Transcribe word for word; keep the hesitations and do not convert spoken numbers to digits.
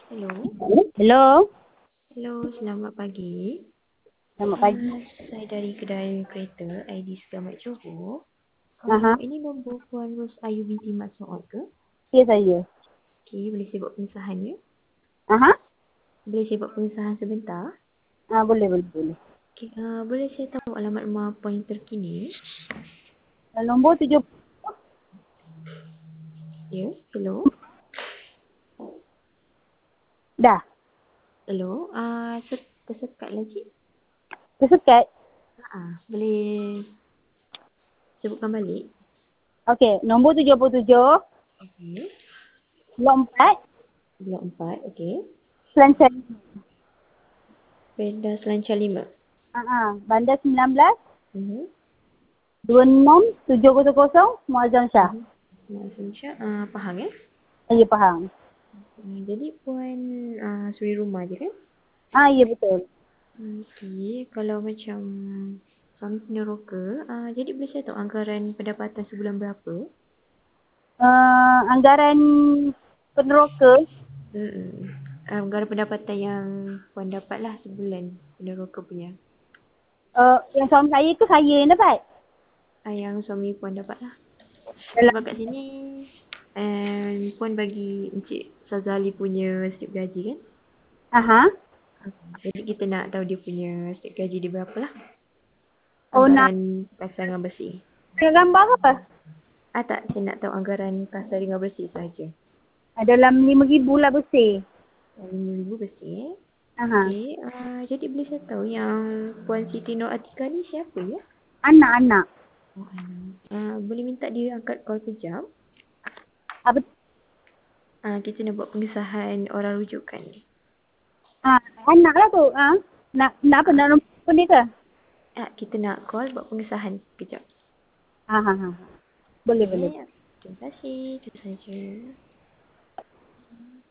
Hello. Hello. Hello, selamat pagi. Selamat pagi. Uh, saya dari kedai kereta I D Selamat Johor. Aha. Uh, ini nombor Puan Ros Ayu binti Mat Sood ke? Ya, saya. Okey, boleh saya buat pengesahan ya? Aha. Boleh saya buat pengesahan sebentar? Ah, boleh, boleh, boleh. Okey, uh, boleh saya tahu alamat rumah Puan yang terkini? Ah, Nombor tujuh. Ya, hello. Dah. Hello, uh, se- tersekat lagi? Tersekat. Uh, boleh sebutkan balik? Okey. Nombor tujuh puluh tujuh. Okey. Blok empat. Blok empat, okey. Selancar. Peda Selancar lima. Ah, Bandar sembilan belas. Mhm. Dua enam tujuh kosong kosong. Muazzam Shah. Mhm. Mak Selancar, uh, Pahang ya? Ya, faham. Hmm, jadi Puan uh, suri rumah je kan? Ah, ya, betul. Okey, kalau macam suami peneroka, uh, jadi boleh saya tahu anggaran pendapatan sebulan berapa? Uh, anggaran peneroka. Hmm. Anggaran pendapatan yang Puan dapat lah sebulan peneroka punya. Uh, yang suami saya ke saya yang dapat? Uh, yang suami Puan dapat lah. Dalam. Sebab kat sini and Puan bagi Encik Sazali punya slip gaji kan? Aha. Okay. Jadi kita nak tahu dia punya slip gaji dia berapa lah. Oh, nak Anggaran pasangan bersih. gambar ke apa? Ah tak, saya nak tahu anggaran kasar dengan bersih saja. Ah, dalam lima ribu lah bersih. lima ribu bersih eh. Aha. Okey, uh, jadi boleh saya tahu yang Puan Siti Nur Atika ni siapa ya? Anak-anak. Oh, anak. Uh, boleh minta dia angkat call kejap? Apa? Uh, kita nak buat pengesahan orang rujukan ni. Ah, anak lah tu. Ah. Nak, nak apa? Nak nombor telefon dia ke? Ah, kita nak call buat pengesahan kejap. Ha, ha, ha. Boleh, boleh. Okey, terima kasih. Itu saja.